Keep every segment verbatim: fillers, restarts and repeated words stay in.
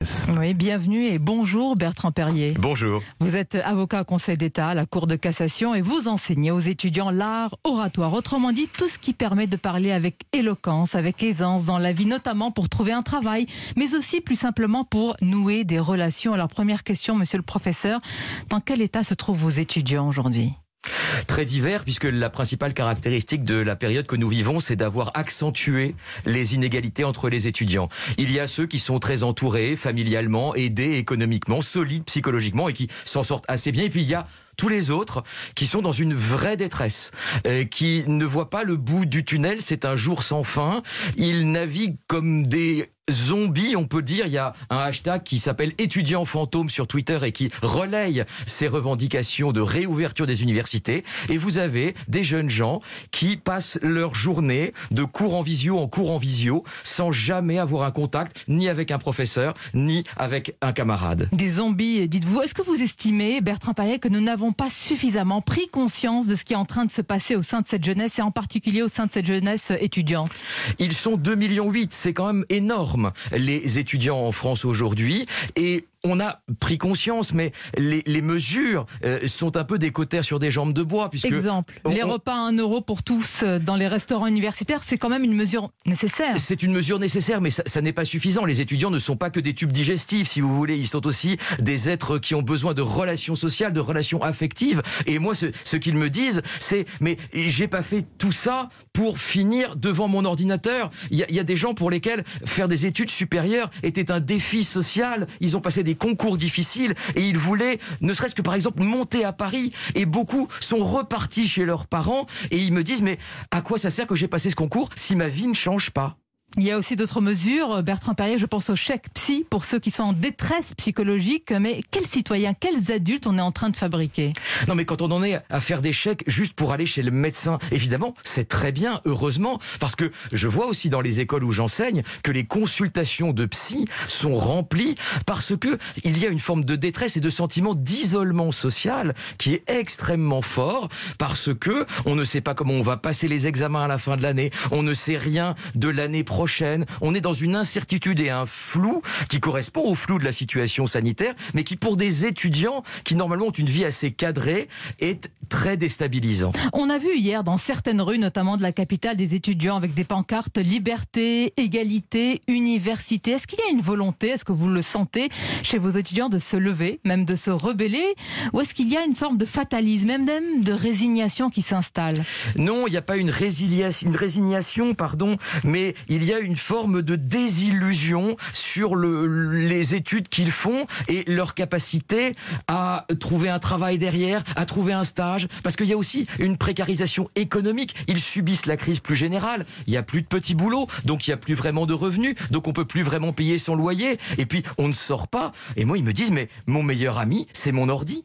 Oui, bienvenue et bonjour Bertrand Perrier. Bonjour. Vous êtes avocat au Conseil d'État à la Cour de cassation et vous enseignez aux étudiants l'art oratoire. Autrement dit, tout ce qui permet de parler avec éloquence, avec aisance dans la vie, notamment pour trouver un travail, mais aussi plus simplement pour nouer des relations. Alors première question, monsieur le professeur, dans quel état se trouvent vos étudiants aujourd'hui ? Très divers, puisque la principale caractéristique de la période que nous vivons, c'est d'avoir accentué les inégalités entre les étudiants. Il y a ceux qui sont très entourés, familialement, aidés économiquement, solides psychologiquement et qui s'en sortent assez bien. Et puis il y a tous les autres qui sont dans une vraie détresse, euh, qui ne voient pas le bout du tunnel, c'est un jour sans fin. Ils naviguent comme des zombies, on peut dire. Il y a un hashtag qui s'appelle étudiants fantômes sur Twitter et qui relaye ces revendications de réouverture des universités. Et vous avez des jeunes gens qui passent leur journée de cours en visio en cours en visio sans jamais avoir un contact ni avec un professeur ni avec un camarade. Des zombies, dites-vous. Est-ce que vous estimez, Bertrand Perrier, que nous n'avons pas suffisamment pris conscience de ce qui est en train de se passer au sein de cette jeunesse et en particulier au sein de cette jeunesse étudiante ? Ils sont deux virgule huit millions, c'est quand même énorme, les étudiants en France aujourd'hui. Et on a pris conscience, mais les, les mesures euh, sont un peu des cautères sur des jambes de bois. Puisque Exemple, on, les repas à un euro pour tous dans les restaurants universitaires, c'est quand même une mesure nécessaire. C'est une mesure nécessaire, mais ça, ça n'est pas suffisant. Les étudiants ne sont pas que des tubes digestifs, si vous voulez. Ils sont aussi des êtres qui ont besoin de relations sociales, de relations affectives. Et moi, ce, ce qu'ils me disent, c'est « mais j'ai pas fait tout ça pour finir devant mon ordinateur ». Il y a, il y a des gens pour lesquels faire des études supérieures était un défi social. Ils ont passé des concours difficiles et ils voulaient, ne serait-ce que par exemple, monter à Paris. Et beaucoup sont repartis chez leurs parents et ils me disent « mais à quoi ça sert que j'ai passé ce concours si ma vie ne change pas ?» Il y a aussi d'autres mesures, Bertrand Perrier, je pense au chèque psy pour ceux qui sont en détresse psychologique. Mais quels citoyens, quels adultes on est en train de fabriquer ? Non mais quand on en est à faire des chèques juste pour aller chez le médecin, évidemment, c'est très bien, heureusement, parce que je vois aussi dans les écoles où j'enseigne que les consultations de psy sont remplies parce que il y a une forme de détresse et de sentiment d'isolement social qui est extrêmement fort parce que on ne sait pas comment on va passer les examens à la fin de l'année, on ne sait rien de l'année prochaine. Prochaine. On est dans une incertitude et un flou qui correspond au flou de la situation sanitaire, mais qui pour des étudiants qui normalement ont une vie assez cadrée est très déstabilisant. On a vu hier dans certaines rues, notamment de la capitale, des étudiants avec des pancartes liberté, égalité, université. Est-ce qu'il y a une volonté, est-ce que vous le sentez chez vos étudiants de se lever, même de se rebeller, ou est-ce qu'il y a une forme de fatalisme, même, même de résignation qui s'installe ? Non, il n'y a pas une résiliation, une résignation, pardon, mais il y a une forme de désillusion sur le, les études qu'ils font et leur capacité à trouver un travail derrière, à trouver un stage, parce qu'il y a aussi une précarisation économique. Ils subissent la crise plus générale. Il n'y a plus de petits boulots, donc il n'y a plus vraiment de revenus, donc on peut plus vraiment payer son loyer, et puis on ne sort pas. Et moi, ils me disent, mais mon meilleur ami, c'est mon ordi.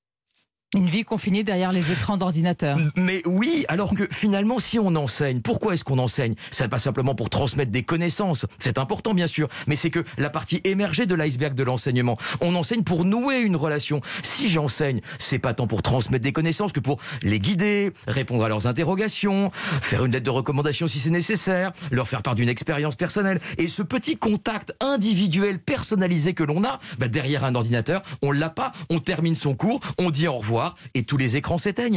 Une vie confinée derrière les écrans d'ordinateur. Mais oui, alors que finalement, si on enseigne, pourquoi est-ce qu'on enseigne ? C'est pas simplement pour transmettre des connaissances, c'est important bien sûr, mais c'est que la partie émergée de l'iceberg de l'enseignement. On enseigne pour nouer une relation. Si j'enseigne, c'est pas tant pour transmettre des connaissances que pour les guider, répondre à leurs interrogations, faire une lettre de recommandation si c'est nécessaire, leur faire part d'une expérience personnelle. Et ce petit contact individuel personnalisé que l'on a, bah derrière un ordinateur, on l'a pas, on termine son cours, on dit au revoir, et tous les écrans s'éteignent.